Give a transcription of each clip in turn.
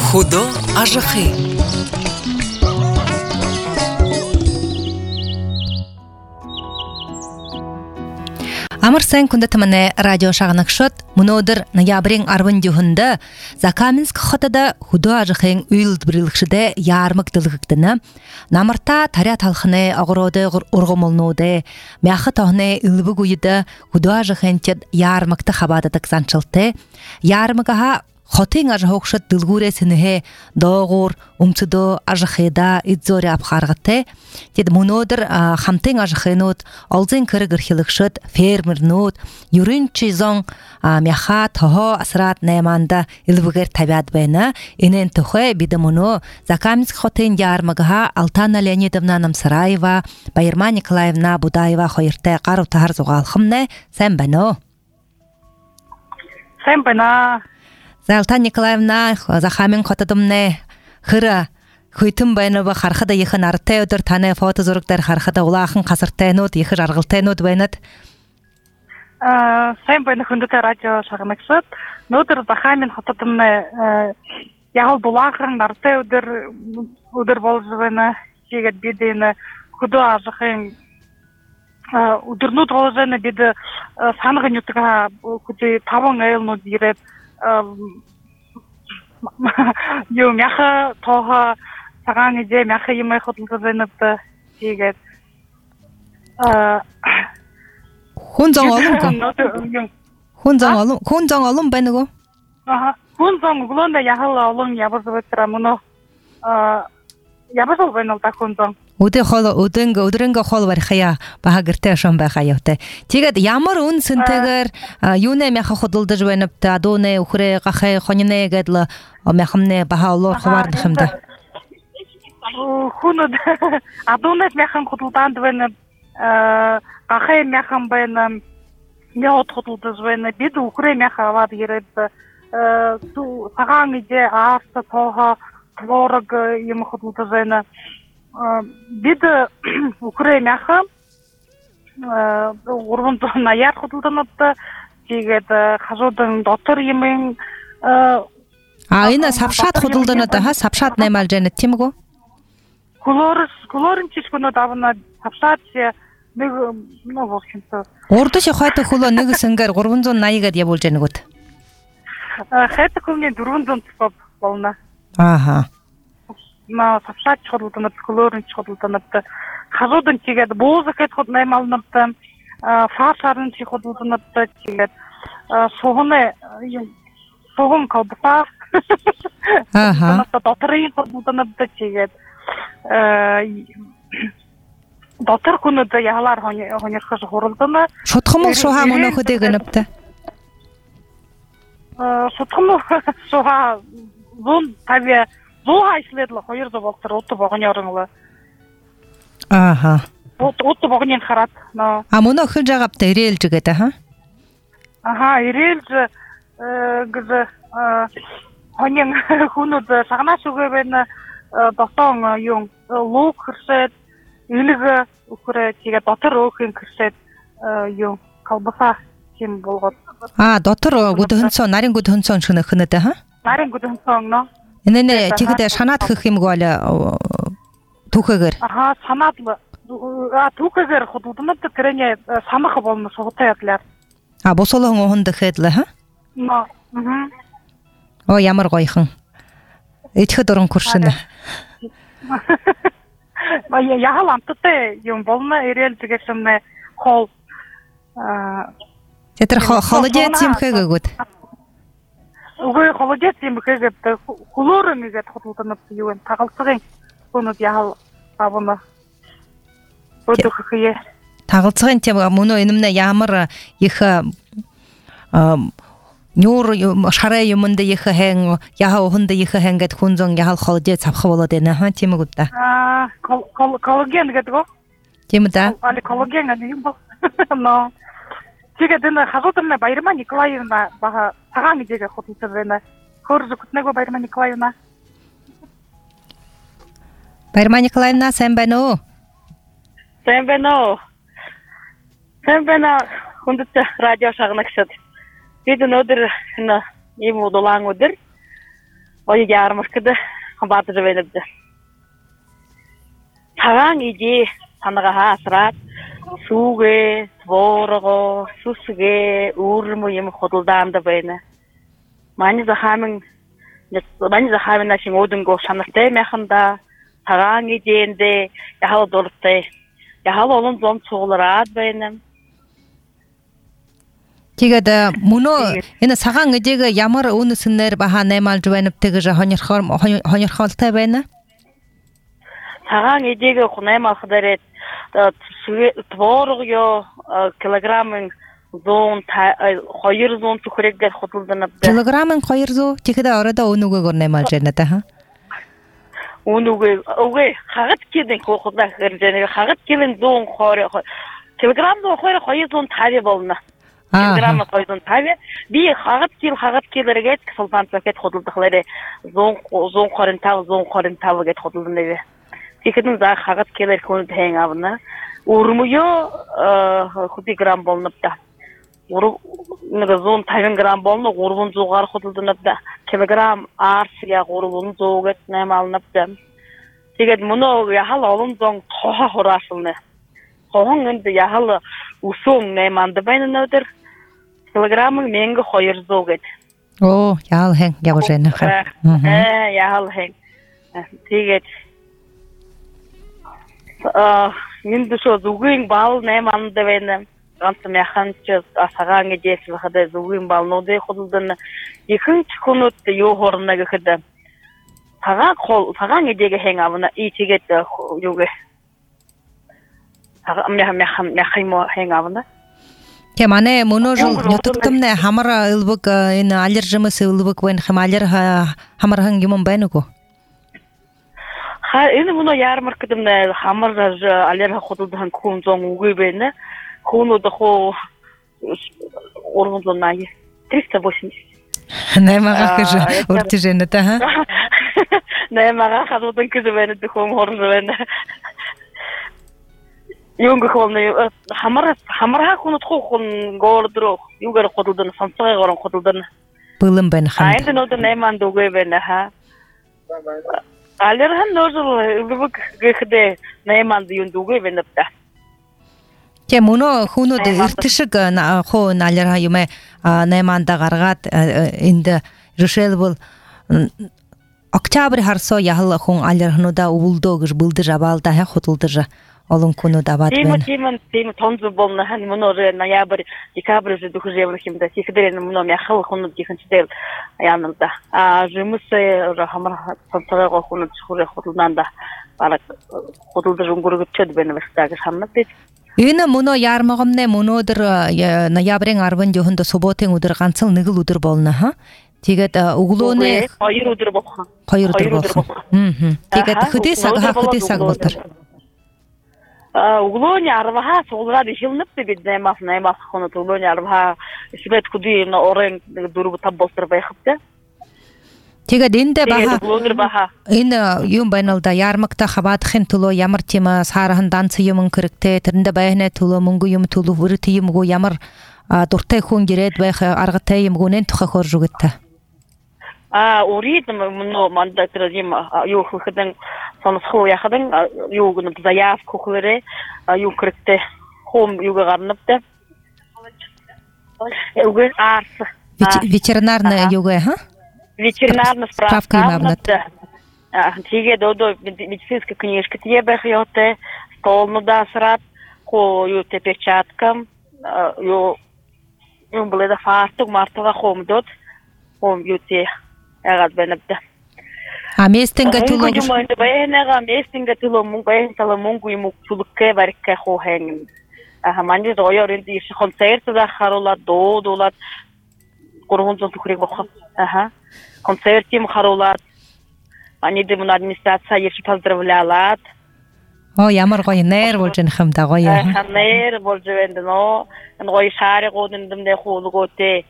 Худо ажахи. Амар сайн күндэтмэнэ радио шагнакшот мөнөдөр ноябрийн 10-нд Закаминск хотод худо ажахын үйлдвэрлэгчдэ ярмаг дэлгэгдэнэ. Намарта таря талхны агрооды ургамолнууды мяхат ohны илбэг үед худо ажахынчд ярмагта хабададаг санчилтэй. Ярмагаха хотын ажахогшд дэлгүүрээ сэнэхэ доогуур өмцөдөө ажахыда идзори апхаргатай. Тэд мөнөдөр хамтын ажахынууд олзын кэрэг эрхлэгшд фермернууд ерөн чизон мяха тохо асрат найманда илбэгээр тавиад байна. Энэн тохой бид мөнөө Закаминск хотын ярмагаха Алтана Леонидовна Намсараева, Баярма Николаевна Будаева хоёртой гар утгаар зугаалхамнэ. Сайн байна уу? Сайн байна. Алтана Николаевна Закамин хотодомнэ хэр хөйтөн байна ба харахад их нартай өдөр таны фото зураг дээр харахад улаахан хасартайнууд их аргалтайнууд байна. Сайн байна хүндэт радио шагнагсад нөдөр Закамин хотодомнэ яг булаахан нартай өдөр болж байна. Тэгээд бид энэ худо ажахын өдөрнүүд болж байна. Бид санагын нутгаа хүчээ 5 айлнууд ирээд юу мяха тоо цагаан идэ мяха юм хөдөлгөж байна тэгээд хүн зон олон байна уу? хүн зон глонда яхал олон явж байгаа мөн явж байна та хүн зон өдрөнгө хол барихая багэртэй шон байхаа явтай. Тэгээд ямар үн сэнтэйгээр юунэ мяха хөдөлдөж байна та дууны өхрэ гахай хоньнэ гэдэл мяхамнэ баха олоор хаваардах юм да. Хүнүүд адуунаас мяхан хөдөлдөнд байна. Гахай мяхан байна. Мяхот хөдөлдөж байна. Бид өхрэ мяха аваад ирээд цагаан идэ ааста тоохо лорог юм хөдөлдөж байна. Бид өхрэ мяха урван наяар хөдөлгөнөд тэгээд хажуудан дотор юм энэ савшат хөдөлгөнөд савшат наймалж байна тийм үү? Колорын чишгөнөд авна савшат нэг ногохинто. Урдш хойто хөлөө нэг сэнгээр 380-аад явуулж байна гот. Хайта көмний 400 болно. Ааха. На савшат хөдөлгөнөд колорын хөдөлгөнөд хажуудан тэгээд буузахад ход наймалнад фаашарын хөдөлгөнөд тэгээд согон кодпа доторын хөдөлгөнөд тэгээд дотор хүнүүд ялаар хоньорхож хуралдана шутхамл шуха мөнөхөдөг гэнэптэй шутхамл шуха зун тавья зуухайслаад л 200 болтор ут богоны орноо. Ааха. Ут богоны хараад нөө. Мөнө өхөж байгаатай ирээлж гэдэг хаа? Аха, ирээлж гэж хоньян хүнүүд сагнаас үгээ байна. Дотоон юм лук хэрсээд илэг өхрөө тэгээд дотор өөхөн хэрсээд юм колбаса юм болгоод. Дотор гүдхэнцөө нарийн гүдхэнцөө шөнөхнөд хаа? Нарийн гүдхэнцөө нөө. Энэ тэгэд санаад хөх юм гол түүхэгээр. Санаад түүхэгээр хөдөлгөнөд тэрэний санах болно суутай ядлаар. Босолон хонд гэхэд л хаа? Ямар гойхон. Эдхэд орон куршин. Яхал амттай юм болно ирээл гэсэмнэ хол тэр холодец юм хээгүүд. Угүй холодец юм гэхэд хөлөөрөн нэгэд хөдөлгөнөд юу вэ? Тагалцгийн хүнүүд яхал авна. Өдөххие. Тагалцгийн тийм мөнөө энэмнэ ямар их нюр шараа юмд их хэн яхаа уханд их хэнгэд хүнзон яхал холодец авах болоод байна хаа тийм үү да. Коллаген гэдэг үү? Тийм да. Коллаген юм бол. Но тэгээд энэ хажуудан Баярма Николаевна баха цагаан идэх хөдөлгөж байна. Хөрж өгнөгөө Баярма Николаевна. Баярма Николаевна сайн байна уу? Сайн байна уу? Сайн байна. Хүндэт радио шагнагсад. Бид өнөөдөр ийм удалаан өдөр ой ярмаркада хабаты жабенебде. Тагаң иде санага хасрат суге, творого, сусге, урмуем ходулдамда бейне. Мани захамин нашин одунго шанартай механда тагаң идеенде яхал долуттай. Яхал олон зон цугуларад бейне. Тигада муно энэ сагаң идеге ямар үнэснэр баха наймал жвэнэптеге хонёрхолтой байна? Тагаң идеге наймал хадерет творогё килограммын 200 тухрэгдэр худалданабда. Килограммын 200 тигада орада өнүгөөр наймал жэнэта ха? Өнүгөө хагат кидэн хохудах гэржэнэ хагат килэн 100 килограмм 250 болно. Килограмм 250 би хагат килэргээд султанцакет худалдахлары 145 гэд худалданавэ. Тикэдэн за хагат килэр көнд хэн авна. Урмуё худи грамм болнапта. Нэг 150 грамм болно 300-гаар худалданапта. Килограмм арсия 300 гэд нэмалнапта. Тэгээд мөнөө яхал олон зон тохо хураашылны. Хохон энд яхал усун нэманд байна nëдэр килограмм 1200 гэд. Оо, яал хэн явжэна ха. Яал хэн. Тэгээд Энд шо зүгийн бал нэманд байна. Ганц мяхан ч асагаан гэж хэлэхэд зүгийн балнуудыг худалдан ихэнх хүнүүд юу хорно гэхэд цагаан эдэг хэн авна и тэгээд юуг мяхан хэн авна. Кемане моножул нутгтэмнэ хамар ылбэг энэ аллержимэс ылбэг байна хэм аллер хамархан юм байна уу? Энэ мөн ярмаркадын хамар аллер худалдан хүн зон үгүй байна. Хүнүүд хоо 380 380. Наймага гэж урджэна та ха. Наймага хадудан гэж байна хүн хорн байна. Юунг хоолны хамар хүнүүд хүн гоордроо юугаар худалдан сонсгоогоор худалдан булан байна ха. Энд нүүд найманд үгүй байна ха. Алерхан ножол үгэг гэхдэ найманд юунд үгүй байна та. Тэ мөнө хүнүүд эртшиг хоо налера юм найманда гаргаад энд решэлбэл октябрь харсо яхал хүн алерхнуда өвөлдөө гэж бүлдэж аваалда ха худалдаж олон хүнүүд аваад байна. Тийм тонз болно хан мөнө ноябрь декабрь зүх жеврэх юм да сихдэр мөнө яхал хүнүүд гихэнчдэл янамда жимсэ хамар цонцогоо хүнүүд хүрээ худалданда бараг худалдаж өнгөрөгчөд байна вэстаг хамнад. Энэ мөнө ярмагымны мөнөдөр ноябрын 10-нд суботын өдөр ганцхан нэг л өдөр болно ха. Тэгээд өглөөний 2 өдөр болох. 2 өдөр болох. Тэгээд хөдөө цаг болтор. Өглөөний 10-аа суулгаад ишилнэп гэж наймаас хонот өглөөний 10-аа ишбэт хөдөө орон 4-5 болтор байхтай. Тэгээд энд баха энэ юм байна л да ярмагта хаваадахын төлөө ямар тийм саархан данц юм хэрэгтэй тэрэндээ байхнаа төлөө мөнгө юм төлөө үрт юмгүй ямар дуртай хүн гэрээд байх аргатай юм гүнэн тухай хорж үгэтэ. Урид мөн мандатэр юм юу хөхдэн сонсхоо яхадэн юу гүн заяав хөхлөрэ юу хэрэгтэй хом юу гарнапта. Үгүй арс ветеринарная юга ха? Ветеринарная справка. Тэгээд одоо медицинская книжка тебе хёте, столну дасрат, ко юу перчаткам, юу блэда фартук мартага хомдот, хом юте агад бенабда. Местинга тулог. Местинга тулог мөнгө юм чулукке барикка хохэн. Манди роёрын диш концерт захарула дуулаад 300 төгрөг болох. Концерт им харуулаад они дэмэн администрация ирж поздравлялаад. Оо ямар гоё нэр болж энэ хамда гоё. Нэр болж байна нөө. Энэ гоё шааргууд эндэмдээ хуулгуутэй.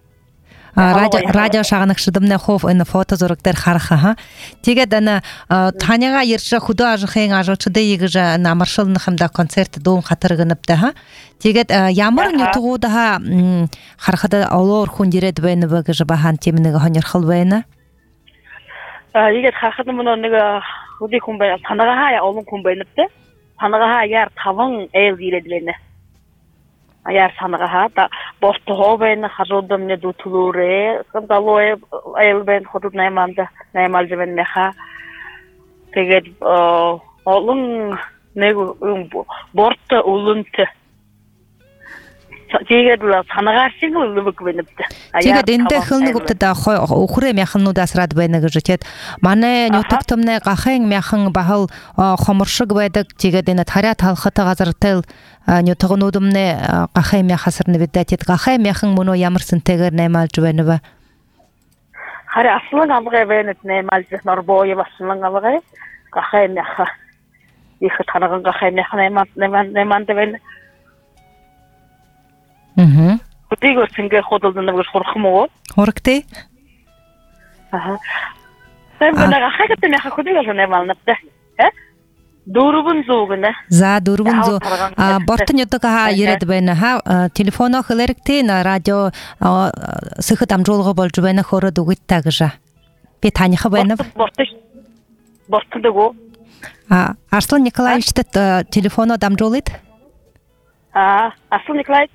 Радио шагнагчдамны хов энэ фото зураг дээр харах ха. Тэгээд энэ таняга ирж хөдөө ажихын ажуулчдыг намаршилны хамда концерт дуун хатаргнапта ха. Тэгээд ямар нутгууд ха харахад олоор хүн ирээд байна вэ гэж бахан тийм нэг хонёрхол байна. 이게 가끔은 내가 어디 공부해 하나가 하야 얼른 공부했는데 하나가 하야 타방 엘기래들네. 아야 하나가 하다 버스트 호벤 하조덤네 두투루레 감달로에 엘벤 호두 나이만다 나이말즈벤 메하 되게 얼른 내가 버스트 울룬테 제가 하나가 싱글 루브크벤데 제가 덴데 хылныгыпта охуре мяхыннудасрад бенеге жет мане нютуктымне гахен мяхын бахал хомуршык бедик 제가 дене таря талхыты газыртыл нютугнудымне гахен мяхасырны биддет гахен мяхын муно ямырсын тегер немал жбенебе харе аслын алгы бенет немал жб норбой баслын алгы гахен мяха их танаган гахен мяха неман девен 그때가 생겨 호도는 거 소르크모 호르크테 내가 하겠다 내가 그때가 전에 말났대 도르분 조그네 за дурбун зо бортын ютага иред бена ха телефоно хлеркте на радио сыхы там жолго болжу бена хоры дугиттаг жа бе таниха бена бортыдыго Арслан Николаевич телефоно там жолит Арслан Николаевич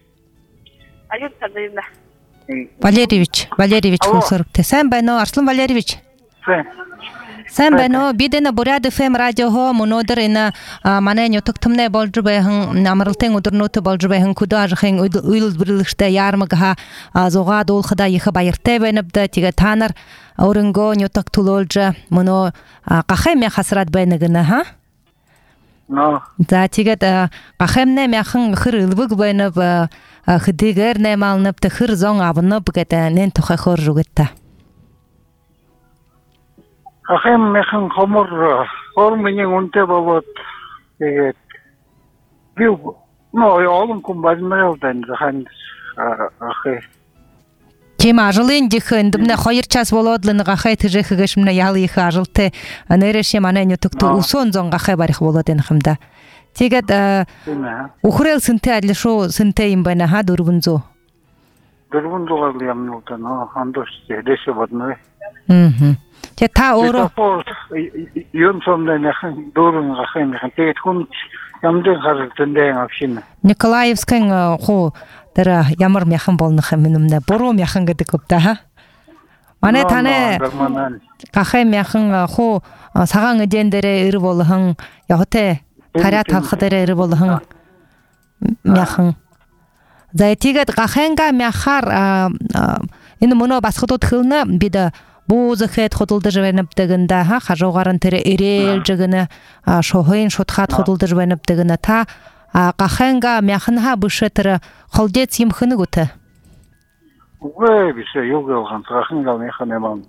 Валерьевич хулсорукте. Sen beno Арслан Валерьевич. Sen beno бидена Бурят FM радиого монодер ина мане нютуктымне болжу бехин амрылтен удурнуты болжу бехин кудажхен уйлбирлиште ярмыга зога долхада йхы байырте бенебде тиге танар орынго нютук тулолжа моно кахем хасрат бенегне ха No. За тиге кахемне мяхын хыр ылбык бенеб хыдыгер немалнып тхыр зон абынып гете нен тухай хоржугетта. Ахем механ хомор хормини унте бабот тэгээд би олон кумбазмэлдэн захан ахе Кем ажылын дихын дымна 2 час болодлын гахай тыжыхыгышмна ялы их ажылты нереше мане нютукту усон зон гахай барих болоден хымда. Тегет ухрел сынте адлы шо сынте имбана ха дурбунзо. Дурбунзо галыямнылта но андоште деше бодны. Те та оро Юнсомда нахын дурун гахай нахын тегет хун ямдын харылтынден апшин. Николаевскэн хо дара ямар мяхан болных минумна боро мяхан гэдэг көпта ха. Мане тане гахай мяхан хо саган эдендере ыр болгон яготе таря талхадere ыр болгон мяхан. Зайтигет гахенга мяхар энэ моно басхотот хылна бида Бузахет хотулды жвенеп дегенда ха хажогарын тере эрел жигене шохойн шотхат хотулды жвенеп дегене та гахенга мяхынха бышетер холдец имхыны гуте. Ой, бише югалган гахенга мяхынеман.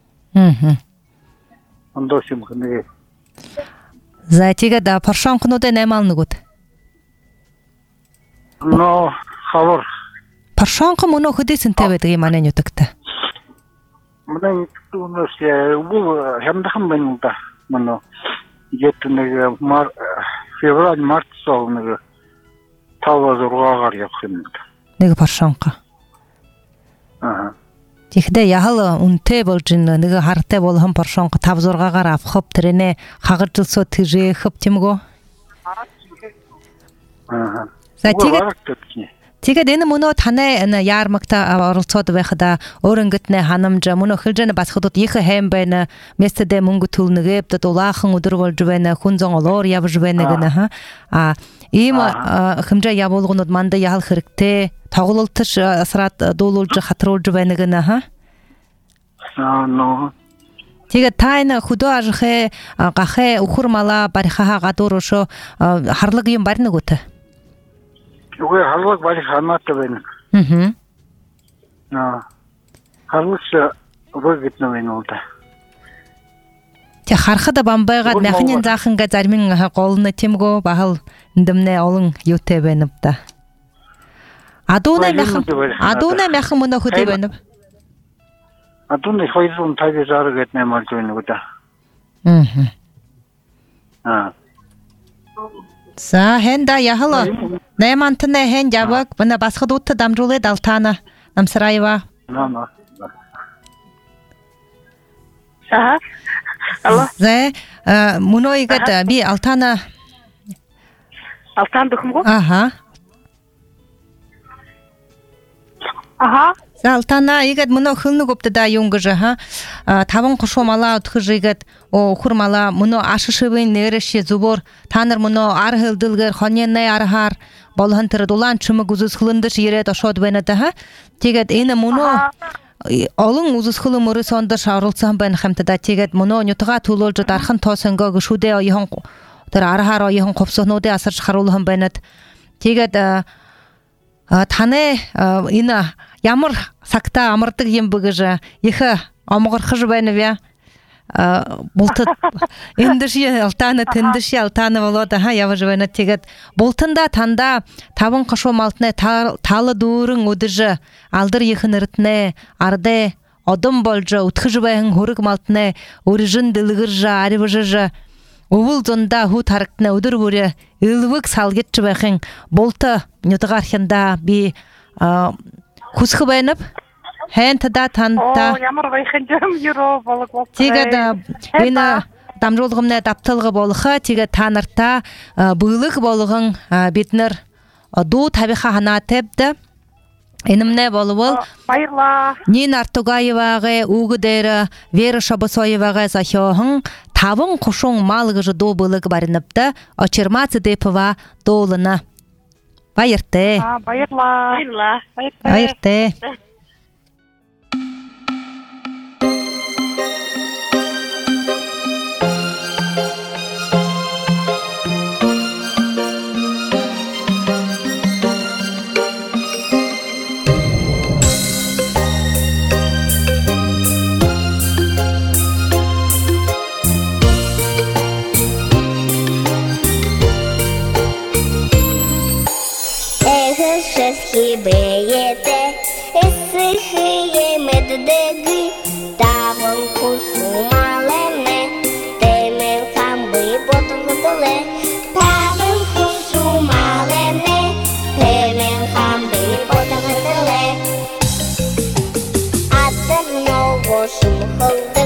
Андошим хыны. Затига да паршанкнуде немалны гут. Но хавар. Паршанкы моно хыдысын тебеди манен ютыкты. Мына тунусе бул ямдахым менда мына жетнеге февраль март солныгы тавазургагар якын. Неге паршанка. Техде яхалы унте болжин неге харте болхам паршанка тавзургагар афхып трене хагыртылсо тыжы хып тимго. Тиге дені мұны таны ярмакта орылцоды бәхіда орынгытны ханымжа мұны хылжаны басқыдыт ехі хэм бәні местеде мұңғы түлнігіп дұт олақын ұдыр бол жүбәні хүнзон олор ябы жүбәнігіні им хымжа яболғын ұдманды яғыл хырыкте тағылылтыш асырат долулжы қатырол жүбәнігіні Тиге тайны худу ажықы қақы ұқырмала барихаға ғадыр ұшы харлық ем барыны көті Ой, харлык бari ханатты бен. Харлыкша выгодно бен олда. Те хархы да бамбайга нахынен захынга зармин қолыны темго бахыл ndымне олың юте беніпті. Адуна мяхын мұны хуте беніп? Адуна хайзун таби жары кетне малды беніп. За, хенда яхало. Наймантыне хен жабык, бұна басқыды ұтты дамжулы далтана, намсырайва. Ага. Алло. Зе муно игет би алтана. Алтан духмго? Ага. Ага. Алтана игет муно хылны көпті да юнгыжы ха. Табын құшомала ұтқыжы игет о хурмала муно ашышыбын нереше зубор таныр муно архылдылгыр хоненне архар болхантыр дулан чумык узус хылындыш ерет ошод бенеті ха. Тегет ені муно Олың узус хылы мұры сонда шарылсан бен хамтада тегет муно нютыға тулол жат архан тосынға гышуде ойын тыр архар ойын қопсынуде асыр шығарулығын бенет. Тегет таны ина ямар сакта амыртық ем бүгіжі ехі амығыр қыжы бәні бе бұлты ендіші алтаны тіндіші алтаны болады явыжы бәні тегет бұлтында танда табын қышу малтыны талы дұрың өдіжі алдыр ехін ұрытыны арды одым болжы ұтқыжы бәйін хұрық малтыны өріжін ділгіржі арыбыжыжы Увул зонда ху тарықтыны өдір өрі үлвік салгетші бәйін бұлты нютығархында би Кусхы байнып, хэн тада танта. О, ямар байхынжам юро болық болса. Тегет өйні дамжолғымны таптылғы болығы, тегет танырта бұйлық болығын бетінір ду табиға хана тепді. Енімне болы бол. Байырла. Нин Артугаевағы, Уғыдері, Вера Шабысоевағы захиоғын табын құшың малғыжы ду бұйлық барыныпты, очырмасы депіва долыны. Байырты. Байырла. Байырты. Хибеете, эсихие меддеги, тавон кусумалене, темен хамби ботгудуле, тавон кусумалене, темен хамби ботгудуле, атер ново сумхолде.